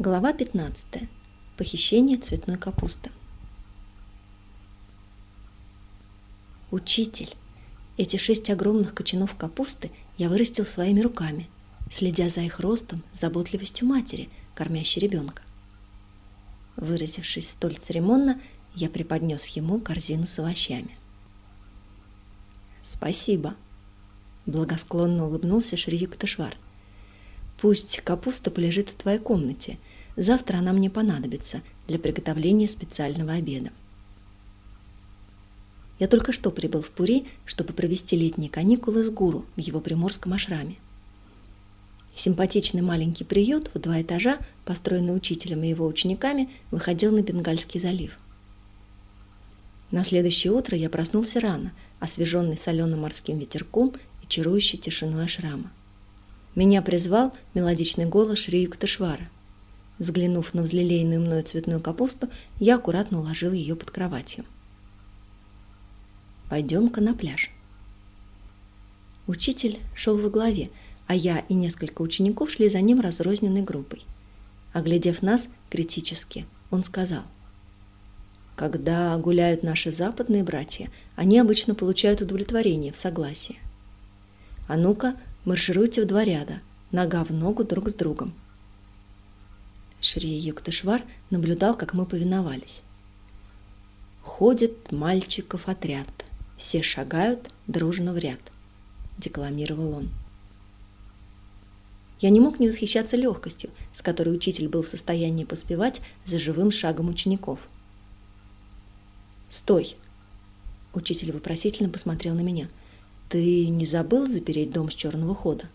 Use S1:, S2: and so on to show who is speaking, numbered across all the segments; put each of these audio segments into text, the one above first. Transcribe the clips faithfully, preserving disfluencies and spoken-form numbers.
S1: Глава пятнадцатая. Похищение цветной капусты. Учитель, эти шесть огромных кочанов капусты я вырастил своими руками, следя за их ростом с заботливостью матери, кормящей ребенка. Выразившись столь церемонно, я преподнес ему корзину с овощами. «Спасибо», — благосклонно улыбнулся Шри Юктешвар. «Пусть капуста полежит в твоей комнате. Завтра она мне понадобится для приготовления специального обеда». Я только что прибыл в Пури, чтобы провести летние каникулы с гуру в его приморском ашраме. Симпатичный маленький приют в два этажа, построенный учителем и его учениками, выходил на Бенгальский залив. На следующее утро я проснулся рано, освеженный соленым морским ветерком и чарующей тишиной ашрама. Меня призвал мелодичный голос Шри Юктешвара. Взглянув на взлелеянную мною цветную капусту, я аккуратно уложил ее под кроватью. «Пойдем-ка на пляж». Учитель шел во главе, а я и несколько учеников шли за ним разрозненной группой. Оглядев нас критически, он сказал: «Когда гуляют наши западные братья, они обычно получают удовлетворение в согласии. А ну-ка, маршируйте в два ряда, нога в ногу друг с другом». Шри Юктешвар наблюдал, как мы повиновались. «Ходит мальчиков отряд, все шагают дружно в ряд», — декламировал он. Я не мог не восхищаться легкостью, с которой учитель был в состоянии поспевать за живым шагом учеников. «Стой!» — учитель вопросительно посмотрел на меня. «Ты не забыл запереть дом с черного хода?»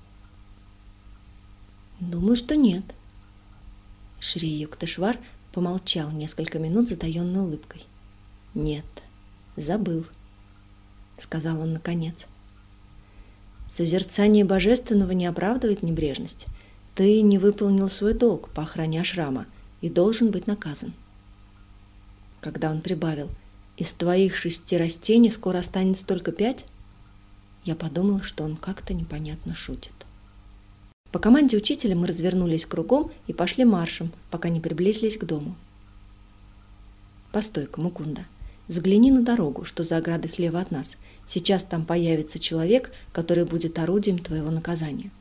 S1: «Думаю, что нет». Шри Юктешвар помолчал несколько минут с затаенной улыбкой. «Нет, забыл», — сказал он наконец. «Созерцание божественного не оправдывает небрежность. Ты не выполнил свой долг по охране ашрама и должен быть наказан». Когда он прибавил: «Из твоих шести растений скоро останется только пять», я подумал, что он как-то непонятно шутит. По команде учителя мы развернулись кругом и пошли маршем, пока не приблизились к дому. «Постой-ка, Мукунда, взгляни на дорогу, что за оградой слева от нас. Сейчас там появится человек, который будет орудием твоего наказания».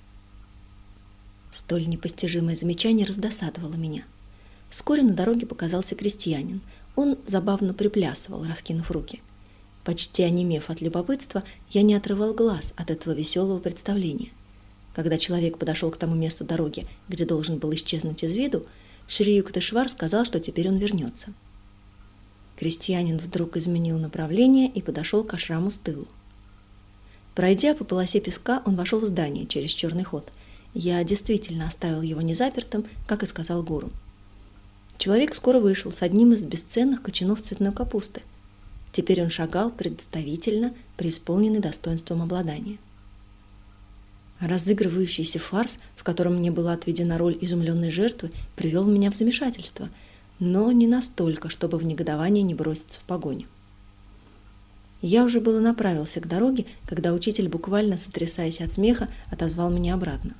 S1: Столь непостижимое замечание раздосадовало меня. Вскоре на дороге показался крестьянин. Он забавно приплясывал, раскинув руки. Почти онемев от любопытства, я не отрывал глаз от этого веселого представления. Когда человек подошел к тому месту дороги, где должен был исчезнуть из виду, Шри Юктешвар сказал, что теперь он вернется. Крестьянин вдруг изменил направление и подошел к ашраму с тылу. Пройдя по полосе песка, он вошел в здание через черный ход. Я действительно оставил его незапертым, как и сказал гуру. Человек скоро вышел с одним из бесценных кочанов цветной капусты. Теперь он шагал представительно, преисполненный достоинством обладания. Разыгрывающийся фарс, в котором мне была отведена роль изумленной жертвы, привел меня в замешательство, но не настолько, чтобы в негодовании не броситься в погоню. Я уже было направился к дороге, когда учитель, буквально сотрясаясь от смеха, отозвал меня обратно.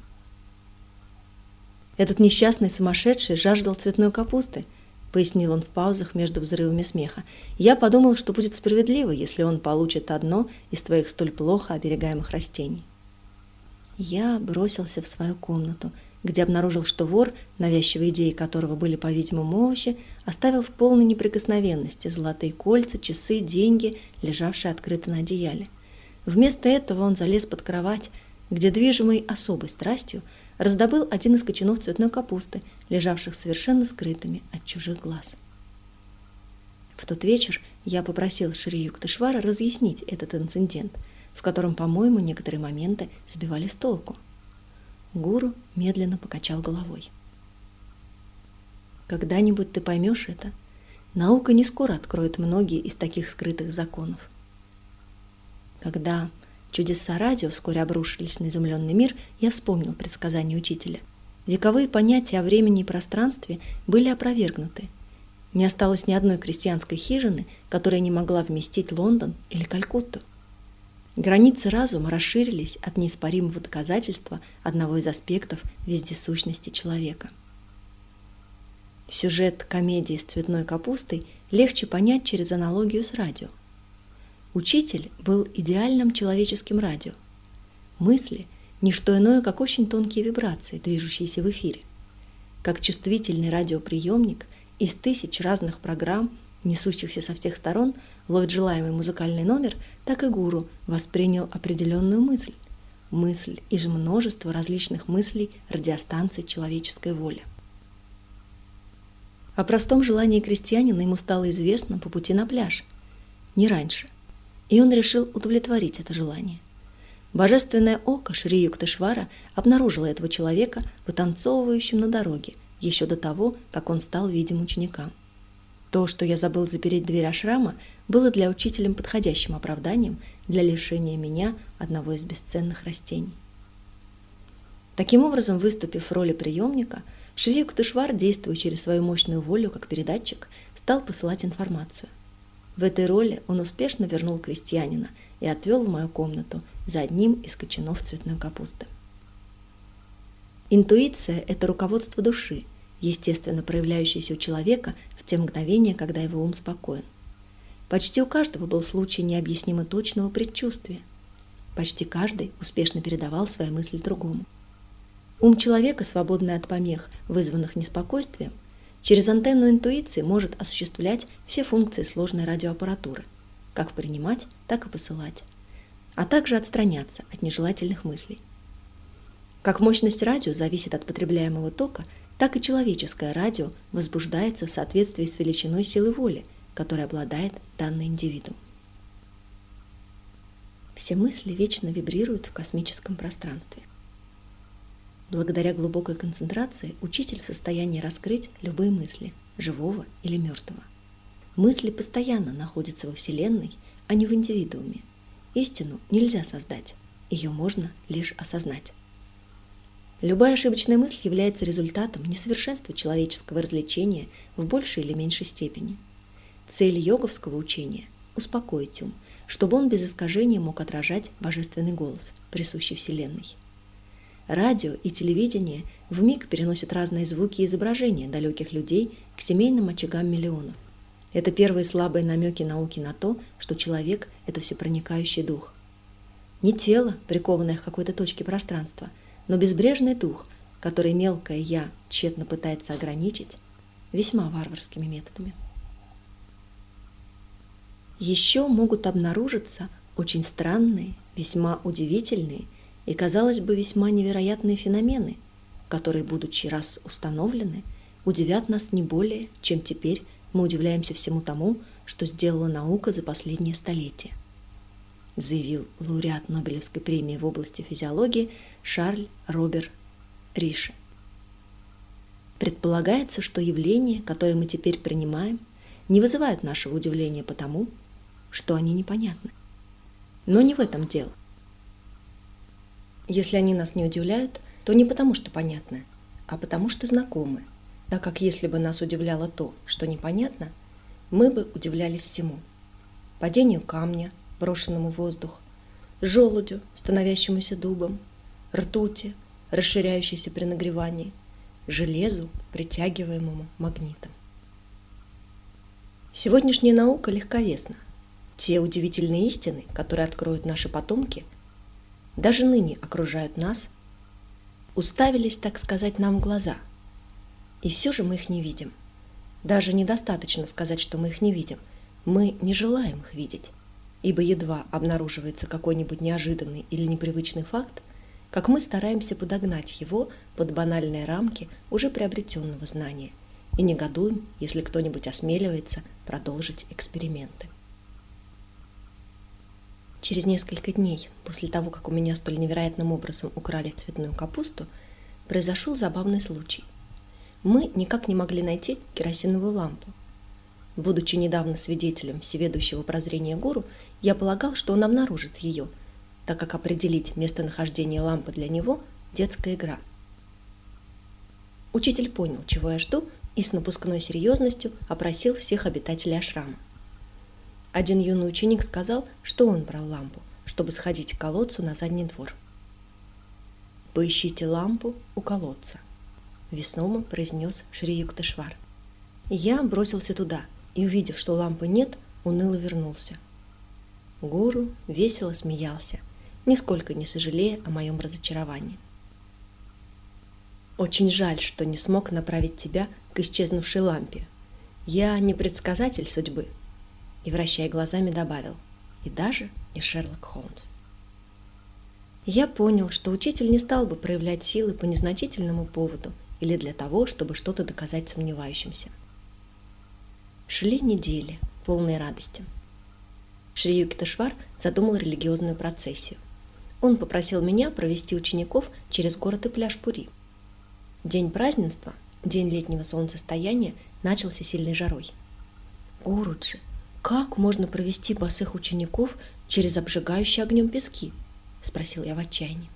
S1: «Этот несчастный сумасшедший жаждал цветной капусты», — пояснил он в паузах между взрывами смеха. «Я подумал, что будет справедливо, если он получит одно из твоих столь плохо оберегаемых растений». Я бросился в свою комнату, где обнаружил, что вор, навязчивые идеи которого были, по-видимому, овощи, оставил в полной неприкосновенности золотые кольца, часы, деньги, лежавшие открыто на одеяле. Вместо этого он залез под кровать, где, движимый особой страстью, раздобыл один из кочанов цветной капусты, лежавших совершенно скрытыми от чужих глаз. В тот вечер я попросил Шри Юктешвара разъяснить этот инцидент, в котором, по-моему, некоторые моменты сбивали с толку. Гуру медленно покачал головой. «Когда-нибудь ты поймешь это. Наука не скоро откроет многие из таких скрытых законов». Когда чудеса радио вскоре обрушились на изумленный мир, я вспомнил предсказание учителя. Вековые понятия о времени и пространстве были опровергнуты. Не осталось ни одной крестьянской хижины, которая не могла вместить Лондон или Калькутту. Границы разума расширились от неоспоримого доказательства одного из аспектов вездесущности человека. Сюжет комедии с цветной капустой легче понять через аналогию с радио. Учитель был идеальным человеческим радио. Мысли – не что иное, как очень тонкие вибрации, движущиеся в эфире. Как чувствительный радиоприемник из тысяч разных программ, несущихся со всех сторон, ловит желаемый музыкальный номер, так и гуру воспринял определенную мысль. Мысль из множества различных мыслей радиостанций человеческой воли. О простом желании крестьянина ему стало известно по пути на пляж, не раньше, и он решил удовлетворить это желание. Божественное око Шри Юктешвара обнаружило этого человека, вытанцовывающим на дороге, еще до того, как он стал видим ученикам. То, что я забыл запереть дверь ашрама, было для учителя подходящим оправданием для лишения меня одного из бесценных растений. Таким образом, выступив в роли приемника, Шри Юктешвар, действуя через свою мощную волю как передатчик, стал посылать информацию. В этой роли он успешно вернул крестьянина и отвел в мою комнату за одним из кочанов цветной капусты. Интуиция – это руководство души, естественно проявляющееся у человека в те мгновения, когда его ум спокоен. Почти у каждого был случай необъяснимо точного предчувствия. Почти каждый успешно передавал свои мысли другому. Ум человека, свободный от помех, вызванных неспокойствием, через антенну интуиции может осуществлять все функции сложной радиоаппаратуры, как принимать, так и посылать, а также отстраняться от нежелательных мыслей. Как мощность радио зависит от потребляемого тока, так и человеческое радио возбуждается в соответствии с величиной силы воли, которой обладает данный индивидуум. Все мысли вечно вибрируют в космическом пространстве. Благодаря глубокой концентрации учитель в состоянии раскрыть любые мысли, живого или мертвого. Мысли постоянно находятся во Вселенной, а не в индивидууме. Истину нельзя создать, ее можно лишь осознать. Любая ошибочная мысль является результатом несовершенства человеческого развлечения в большей или меньшей степени. Цель йоговского учения – успокоить ум, чтобы он без искажения мог отражать божественный голос, присущий Вселенной. Радио и телевидение вмиг переносят разные звуки и изображения далеких людей к семейным очагам миллионов. Это первые слабые намеки науки на то, что человек – это всепроникающий дух. Не тело, прикованное к какой-то точке пространства, но безбрежный дух, который мелкое «я» тщетно пытается ограничить весьма варварскими методами. Еще могут обнаружиться очень странные, весьма удивительные и, казалось бы, весьма невероятные феномены, которые, будучи раз установлены, удивят нас не более, чем теперь мы удивляемся всему тому, что сделала наука за последнее столетие, заявил лауреат Нобелевской премии в области физиологии Шарль Робер Риши. Предполагается, что явления, которые мы теперь принимаем, не вызывают нашего удивления потому, что они непонятны. Но не в этом дело. Если они нас не удивляют, то не потому, что понятны, а потому, что знакомы, так как если бы нас удивляло то, что непонятно, мы бы удивлялись всему. Падению камня, брошенному в воздух, желудю, становящемуся дубом, ртути, расширяющейся при нагревании, железу, притягиваемому магнитом. Сегодняшняя наука легковесна. Те удивительные истины, которые откроют наши потомки, даже ныне окружают нас, уставились, так сказать, нам в глаза. И все же мы их не видим. Даже недостаточно сказать, что мы их не видим. Мы не желаем их видеть, ибо едва обнаруживается какой-нибудь неожиданный или непривычный факт, как мы стараемся подогнать его под банальные рамки уже приобретенного знания и негодуем, если кто-нибудь осмеливается продолжить эксперименты. Через несколько дней после того, как у меня столь невероятным образом украли цветную капусту, произошел забавный случай. Мы никак не могли найти керосиновую лампу. Будучи недавно свидетелем всеведущего прозрения гуру, я полагал, что он обнаружит ее, так как определить местонахождение лампы для него – детская игра. Учитель понял, чего я жду, и с напускной серьезностью опросил всех обитателей ашрама. Один юный ученик сказал, что он брал лампу, чтобы сходить к колодцу на задний двор. «Поищите лампу у колодца», — весомо произнес Шри Юктешвар. Я бросился туда и, увидев, что лампы нет, уныло вернулся. Гуру весело смеялся, нисколько не сожалея о моем разочаровании. «Очень жаль, что не смог направить тебя к исчезнувшей лампе. Я не предсказатель судьбы», и, вращая глазами, добавил, «и даже не Шерлок Холмс». Я понял, что учитель не стал бы проявлять силы по незначительному поводу или для того, чтобы что-то доказать сомневающимся. Шли недели, полные радости. Шри Юктешвар задумал религиозную процессию. Он попросил меня провести учеников через город и пляж Пури. День празднества, день летнего солнцестояния, начался сильной жарой. «Гуруджи, как можно провести босых учеников через обжигающие огнем пески?» — спросил я в отчаянии.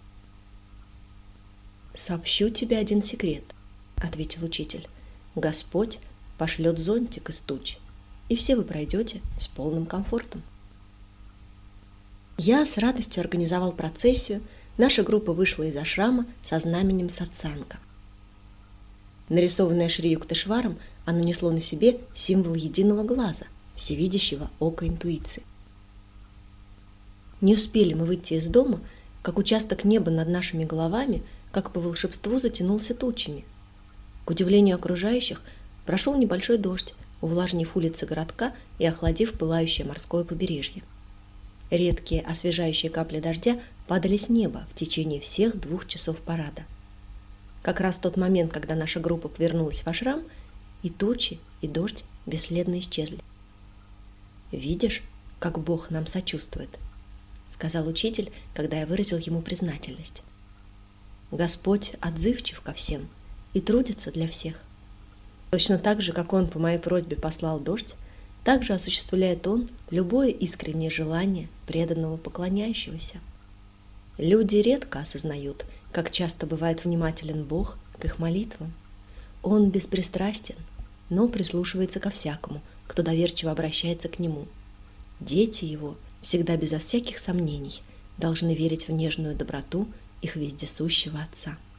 S1: «Сообщу тебе один секрет», — ответил учитель. «Господь пошлет зонтик из туч, и все вы пройдете с полным комфортом». Я с радостью организовал процессию, наша группа вышла из ашрама со знаменем сатсанга. Нарисованное Шри Юктешваром, оно несло на себе символ единого глаза, всевидящего ока интуиции. Не успели мы выйти из дома, как участок неба над нашими головами, как по волшебству, затянулся тучами. К удивлению окружающих, прошел небольшой дождь, увлажнив улицы городка и охладив пылающее морское побережье. Редкие освежающие капли дождя падали с неба в течение всех двух часов парада. Как раз в тот момент, когда наша группа повернулась в ашрам, и тучи, и дождь бесследно исчезли. «Видишь, как Бог нам сочувствует», — сказал учитель, когда я выразил ему признательность. «Господь отзывчив ко всем и трудится для всех. Точно так же, как Он по моей просьбе послал дождь, так же осуществляет Он любое искреннее желание преданного поклоняющегося. Люди редко осознают, как часто бывает внимателен Бог к их молитвам. Он беспристрастен, но прислушивается ко всякому, кто доверчиво обращается к Нему. Дети Его всегда безо всяких сомнений должны верить в нежную доброту их вездесущего Отца».